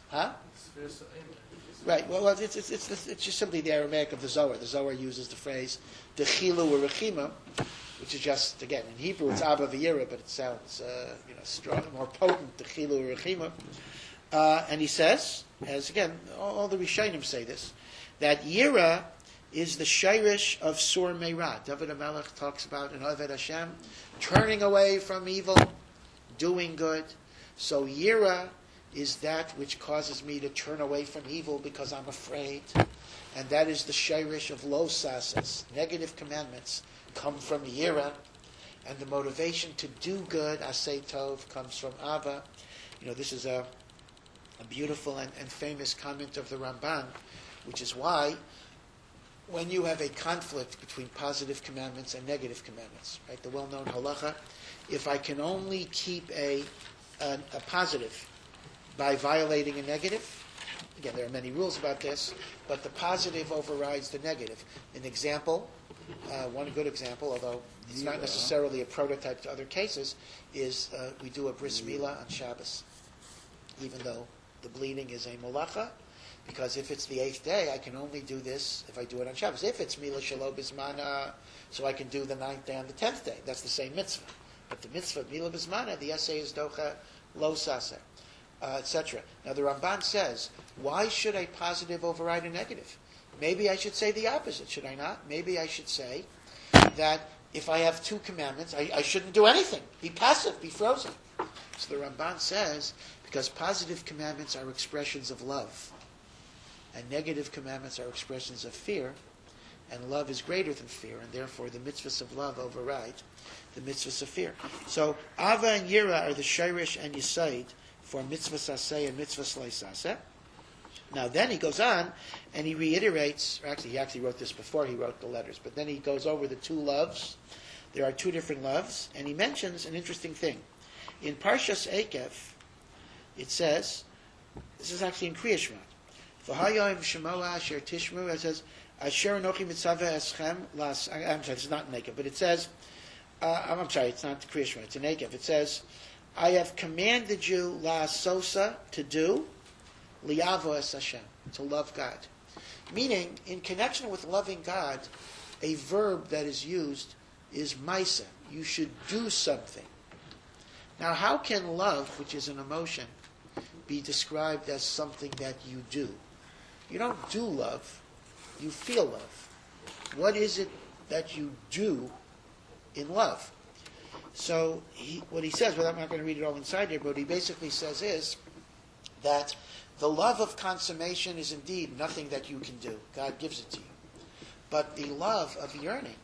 Speaker 2: Right. Well, it's just simply the Aramaic of the Zohar. The Zohar uses the phrase the chilu or rechimu, which is just, again, in Hebrew it's Abba v'yira, but it sounds strong, more potent, the chilu or rechimu. And he says, as again, all the Rishonim say this, that yira is the shirish of sur meirah. David HaMelech talks about in Oved Hashem, turning away from evil, doing good. So yira is that which causes me to turn away from evil because I'm afraid. And that is the shirish of lo sasas. Negative commandments come from yira. And the motivation to do good, asay tov, comes from Ava. This is a beautiful and famous comment of the Ramban, which is why when you have a conflict between positive commandments and negative commandments, right, the well-known halacha, if I can only keep a positive by violating a negative, again, there are many rules about this, but the positive overrides the negative. An example, one good example, although it's not necessarily a prototype to other cases, is we do a bris milah on Shabbos, even though the bleeding is a molacha, because if it's the 8th day, I can only do this if I do it on Shabbos. If it's milah shelo bismana, so I can do the 9th day on the 10th day. That's the same mitzvah. But the mitzvah, milah bismana, the essay is docha lo saser, etc. Now the Ramban says, why should a positive override a negative? Maybe I should say the opposite, should I not? Maybe I should say that if I have 2 commandments, I shouldn't do anything. Be passive, be frozen. So the Ramban says, because positive commandments are expressions of love, and negative commandments are expressions of fear, and love is greater than fear, and therefore the mitzvahs of love override the mitzvahs of fear. So Ava and Yira are the Shirish and Yisaid for mitzvahs aseh and mitzvahs leisaseh. Now then he goes on and he reiterates, or actually he actually wrote this before he wrote the letters, but then he goes over the 2 loves. There are 2 different loves, and he mentions an interesting thing. In Parshas Ekev, it says, this is actually in Kriya Shema, V'hayim shemoa asher tishmu, it says, Asher anochi mitzaveh eschem las, I'm sorry, it's not in Ekev, but it says, I'm sorry, it's not Kriya Shema, it's in Ekev. It says, I have commanded you la sosa, to do, liavo es Hashem, to love God. Meaning, in connection with loving God, a verb that is used is maisa. You should do something. Now, how can love, which is an emotion, be described as something that you do? You don't do love, you feel love. What is it that you do in love? So what he says, well, I'm not going to read it all inside here, but what he basically says is that the love of consummation is indeed nothing that you can do. God gives it to you. But the love of yearning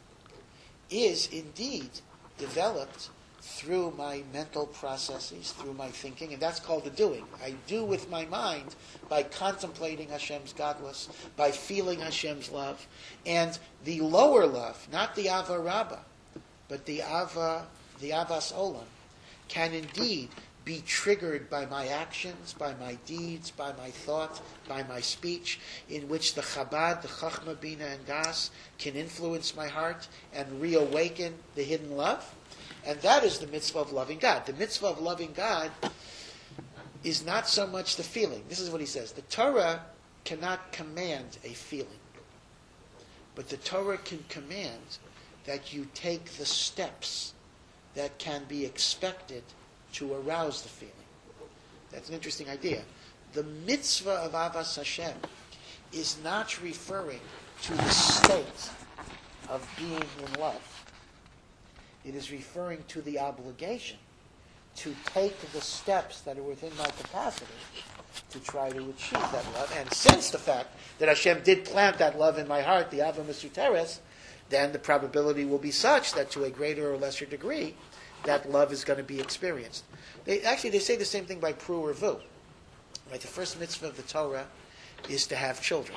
Speaker 2: is indeed developed through my mental processes, through my thinking, and that's called the doing. I do with my mind by contemplating Hashem's godless, by feeling Hashem's love. And the lower love, not the Ava Rabbah, but the Avas Olam, can indeed be triggered by my actions, by my deeds, by my thought, by my speech, in which the Chabad, the Chachma, Bina, and Das can influence my heart and reawaken the hidden love. And that is the mitzvah of loving God. The mitzvah of loving God is not so much the feeling. This is what he says. The Torah cannot command a feeling. But the Torah can command that you take the steps that can be expected to arouse the feeling. That's an interesting idea. The mitzvah of Avas Hashem is not referring to the state of being in love. It is referring to the obligation to take the steps that are within my capacity to try to achieve that love. And since the fact that Hashem did plant that love in my heart, the Ava Mesuteres, then the probability will be such that to a greater or lesser degree, that love is going to be experienced. They say the same thing by Pru or Vu. Right? The first mitzvah of the Torah is to have children.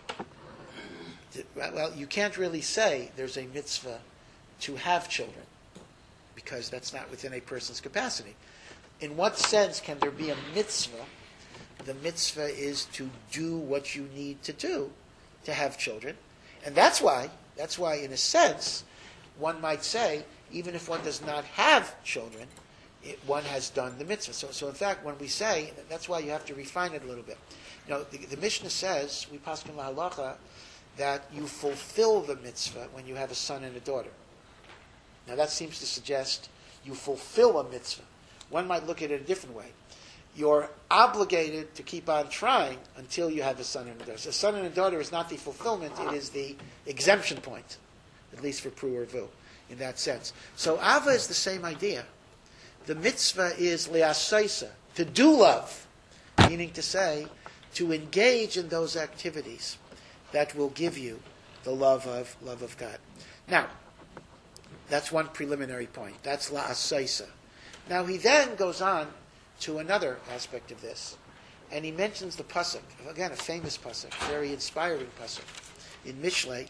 Speaker 2: Well, you can't really say there's a mitzvah to have children, because that's not within a person's capacity. In what sense can there be a mitzvah? The mitzvah is to do what you need to do to have children. And that's why, in a sense, one might say, even if one does not have children, one has done the mitzvah. So in fact, when we say, that's why you have to refine it a little bit. The Mishnah says, we paskin lahalacha, that you fulfill the mitzvah when you have a son and a daughter. Now that seems to suggest you fulfill a mitzvah. One might look at it a different way. You're obligated to keep on trying until you have a son and a daughter. So a son and a daughter is not the fulfillment, it is the exemption point, at least for Pru or Vu, in that sense. So Ava is the same idea. The mitzvah is le'asaisa, to do love, meaning to say, to engage in those activities that will give you the love of God. Now, That's one preliminary point. That's la asaisa. Now he then goes on to another aspect of this, and he mentions the pasuk, again a famous pasuk, very inspiring pasuk in Mishlei.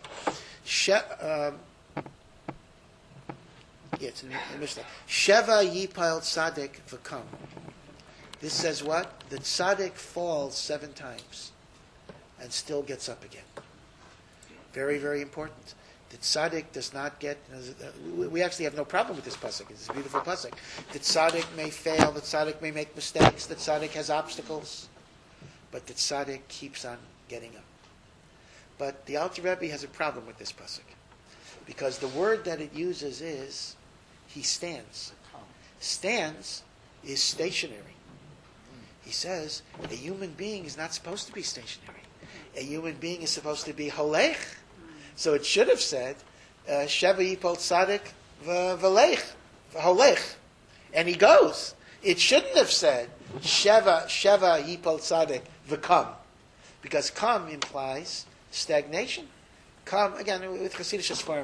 Speaker 2: It's in Mishlei. Sheva yipal tzaddik v'kam. This says what? The tzaddik falls 7 times and still gets up again. Very, very important. The tzaddik does not get. We actually have no problem with this pasuk. It's a beautiful pasuk. The tzaddik may fail. The tzaddik may make mistakes. The tzaddik has obstacles, but the tzaddik keeps on getting up. But the Alter Rebbe has a problem with this pasuk because the word that it uses is he stands. Stands is stationary. He says a human being is not supposed to be stationary. A human being is supposed to be holech. So it should have said, Sheva yipol tzaddik v'lech, holech. And he goes. It shouldn't have said, Sheva yipol tzaddik v'kam. Because kam implies stagnation. Kam, again, with Chassidish form.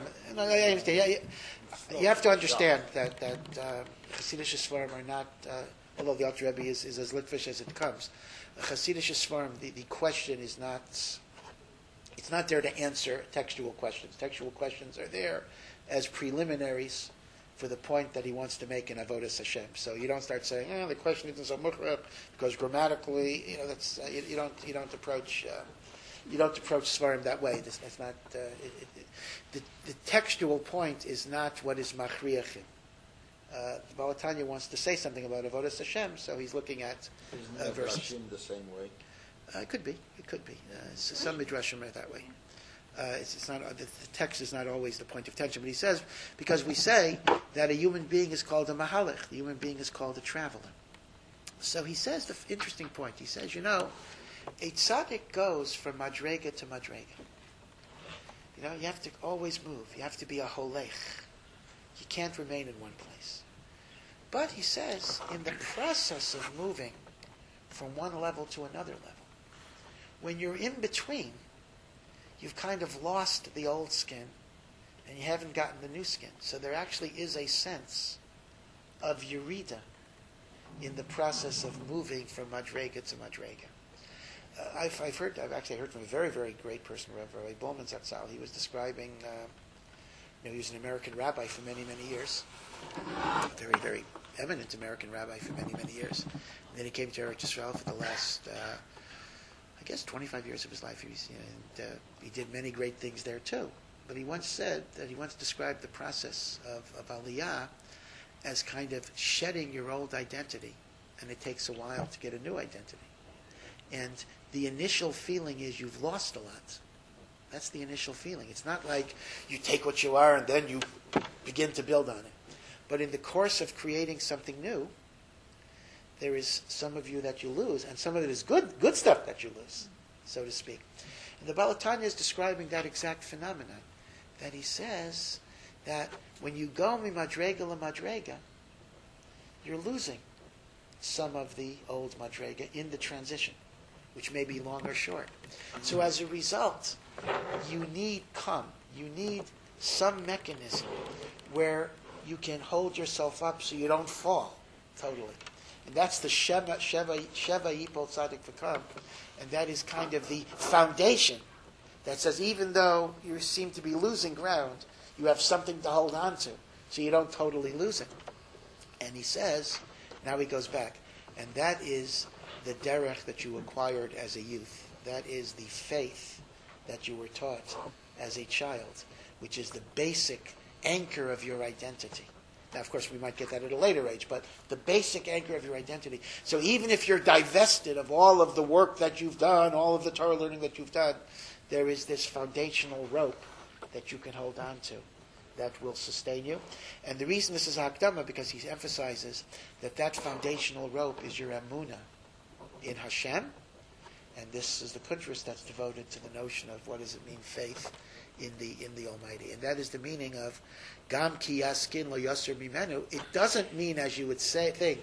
Speaker 2: You have to understand that Chassidish form are not, although the Alter Rebbe is as litvish as it comes. Chassidish form, the question is not, it's not there to answer textual questions. Textual questions are there as preliminaries for the point that he wants to make in Avodas Hashem. So you don't start saying, the question isn't so mukhrab because grammatically, that's you don't approach Svarim that way. That's not the textual point is not what is machriachim. The Baal Tanya wants to say something about Avodas Hashem, so he's looking at verses.
Speaker 4: Isn't the same way?
Speaker 2: It could be. Some midrashim are that way. It's not the text is not always the point of tension, but he says because we say that a human being is called a mahalech, the human being is called a traveler. So he says the interesting point. He says, a tzaddik goes from madrega to madrega. You have to always move. You have to be a holech. You can't remain in one place. But he says, in the process of moving from one level to another level, when you're in between, you've kind of lost the old skin and you haven't gotten the new skin. So there actually is a sense of yerida in the process of moving from madrega to madrega. I've actually heard from a very, very great person, Rabbi Bowman Zatzal. He was describing, he was an American rabbi for many, many years. A very, very eminent American rabbi for many, many years. And then he came to Eretz Yisrael for the last, 25 years of his life. He did many great things there too. But he once described the process of Aliyah as kind of shedding your old identity, and it takes a while to get a new identity. And the initial feeling is you've lost a lot. That's the initial feeling. It's not like you take what you are and then you begin to build on it. But in the course of creating something new, there is some of you that you lose, and some of it is good stuff that you lose, so to speak. And the Baal Tanya is describing that exact phenomenon, that he says that when you go mi-madrega la-madrega, you're losing some of the old madrega in the transition, which may be long or short. So as a result, you need you need some mechanism where you can hold yourself up so you don't fall totally. And that's the Sheva Yipol Tzadik V'Kam. And that is kind of the foundation that says even though you seem to be losing ground, you have something to hold on to so you don't totally lose it. And he says, now he goes back, and that is the derech that you acquired as a youth. That is the faith that you were taught as a child, which is the basic anchor of your identity. Now, of course, we might get that at a later age, but the basic anchor of your identity. So even if you're divested of all of the work that you've done, all of the Torah learning that you've done, there is this foundational rope that you can hold on to that will sustain you. And the reason this is Hakdama, because he emphasizes that foundational rope is your emunah in Hashem, and this is the kuntras that's devoted to the notion of what does it mean, faith in the Almighty. And that is the meaning of Gam ki yaskin lo yasser mimenu. It doesn't mean, as you would think,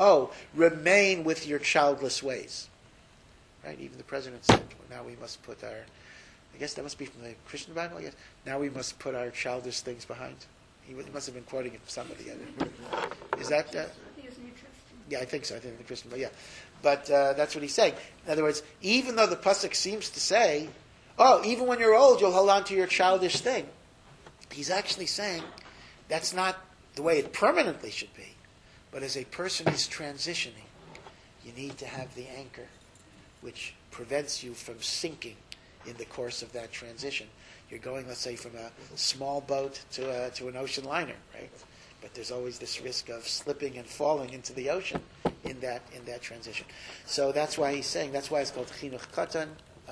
Speaker 2: remain with your childless ways. Right? Even the president said, well, now we must put I guess that must be from the Christian Bible, I guess. Now we must put our childish things behind. He must have been quoting it from somebody. Is that?
Speaker 5: I think it's New Testament.
Speaker 2: Yeah, I think so. I think the Christian, but yeah. But that's what he's saying. In other words, even though the pasuk seems to say, "Oh, even when you're old, you'll hold on to your childish thing," he's actually saying that's not the way it permanently should be. But as a person is transitioning, you need to have the anchor, which prevents you from sinking in the course of that transition. You're going, let's say, from a small boat to an ocean liner, right? But there's always this risk of slipping and falling into the ocean in that transition. So that's why he's saying, that's why it's called chinuch katan,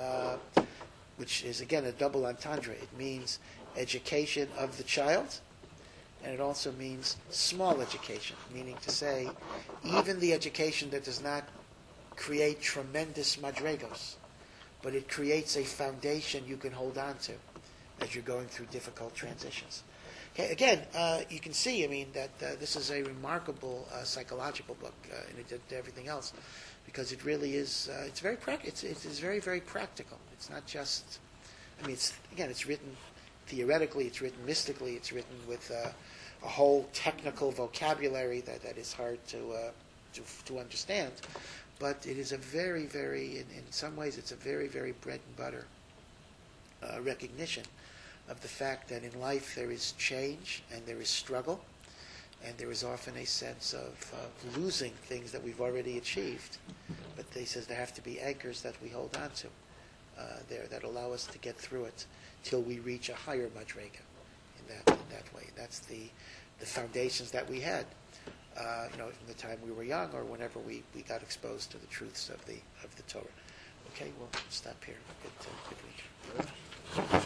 Speaker 2: which is, again, a double entendre. It means education of the child, and it also means small education, meaning to say, even the education that does not create tremendous madregos, but it creates a foundation you can hold on to as you're going through difficult transitions. Okay, again, you can see, I mean, that this is a remarkable psychological book in addition to everything else, because it really is. It's very it is very, very practical. It's not just. I mean, it's written theoretically. It's written mystically. It's written with a whole technical vocabulary that is hard to understand. But it is a very, very, in some ways, it's a very, very bread and butter recognition of the fact that in life there is change and there is struggle, and there is often a sense of losing things that we've already achieved. But he says there have to be anchors that we hold on to there that allow us to get through it till we reach a higher madrega in that way. That's the foundations that we had. From the time we were young, or whenever we got exposed to the truths of the Torah. Okay, we'll stop here. Good week.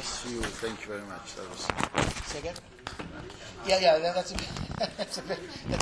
Speaker 4: Thank you very much. That was.
Speaker 2: Say again? Yeah, that's a